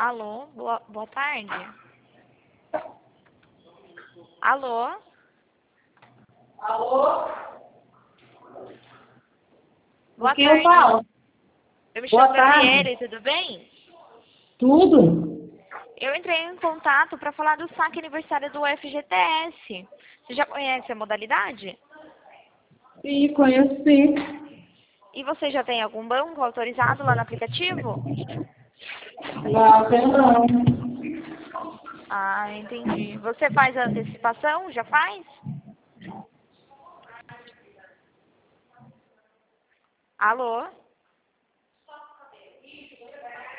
Alô, boa tarde. Alô? Alô? Boa Quem tarde. eu falo? Eu me Boa chamo tarde. Gabriele, tudo bem? Tudo? Eu entrei em contato para falar do saque aniversário do FGTS. Você já conhece a modalidade? Sim, conheço sim. E você já tem algum banco autorizado lá no aplicativo? Não, tem não. Ah, entendi. Você faz a antecipação? Já faz? Alô?